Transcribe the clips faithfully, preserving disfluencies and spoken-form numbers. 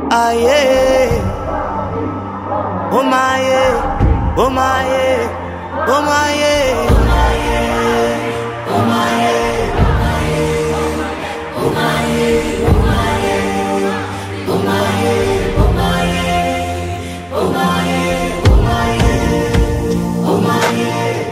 ah yeah. Oh my yeah, oh my yeah, oh my yeah, oh my yeah, oh my yeah, oh my yeah, oh my yeah, oh my yeah, oh my yeah, oh my yeah, oh my yeah, oh my yeah,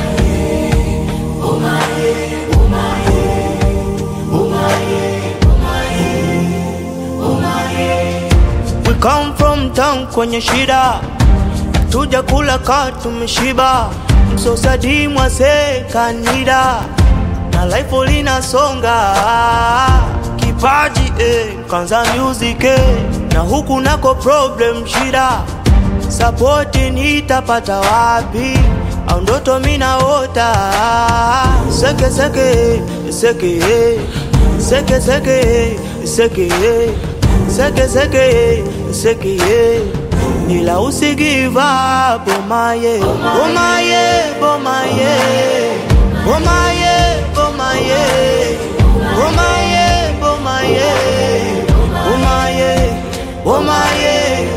oh my yeah, oh my yeah, oh my yeah, oh my yeah, oh my yeah. We come from town kwenye shida, tuja kula ka tumeshiba, msosadi mwase kanida, na life linasonga, kipaji eh, kanza music eh, na huku nako problem shida, support nitapata wapi, au ndoto mina ota, seke seke seke seke seke seke seke seke seke nila usi give up. Oh my yeah, oh my yeah, oh my yeah, oh my yeah, oh my yeah, oh my yeah, oh my yeah, oh my yeah, oh my yeah,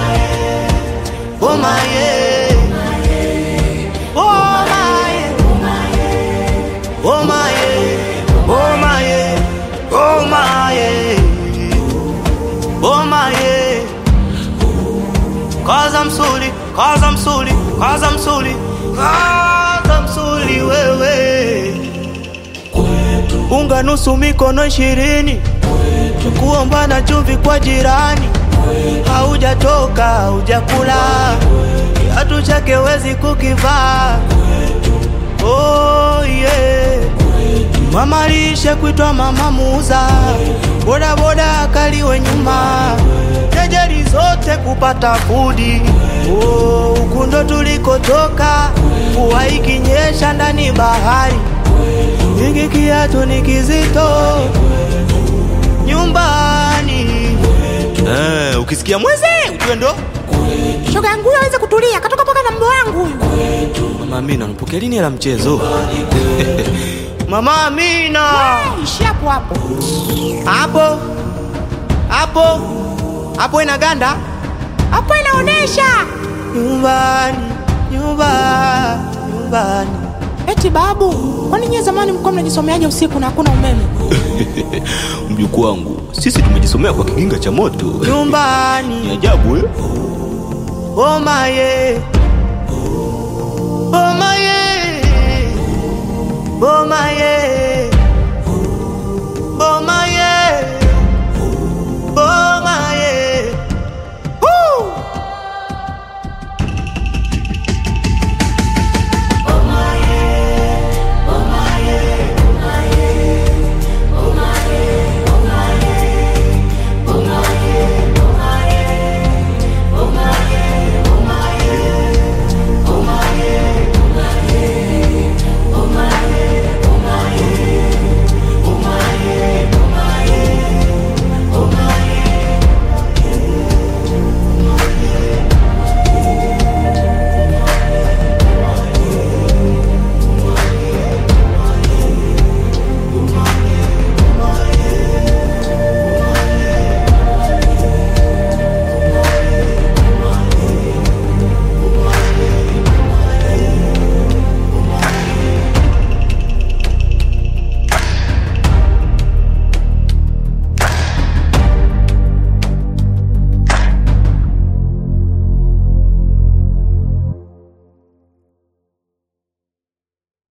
oh my yeah, oh my yeah, oh my yeah, oh my yeah, oh my yeah, oh my yeah. Cause I'm sorry, cause I'm sorry, cause I'm sorry, cause I'm sorry wewe. Unga nusu mikono ishirini, kuomba na chumvi kwa jirani, haujatoka haujakula, kiatu chake wezi kukivaa. Oh yeah, mama lishe kuitwa mama muuza, boda boda akaliwe nyuma, jejeri zote kupata fudi. Oh, ukundo tulikotoka, mvua ikinyesha ndani bahari, hiki kiatu ni kizito nyumbani. Eh, ukisikia mweze ujue ndo shoga yangu aweze kutulia, katoka paka na mbo wangu huyu. Mama Amina unapokea lini la mchezo? Mama Amina, ishi hapo hapo hapo hapo hapo, inaganda hapo, inaonesha nyumbani nyumbani nyumbani. Eti babu, kwani nyie zamani mko mnajisomeaje usiku na hakuna umeme? Mjukuu wangu, sisi tumejisomea kwa kiginga cha moto nyumbani. Ni ajabu eh? Oh my yeah, oh my yeah, oh my yeah.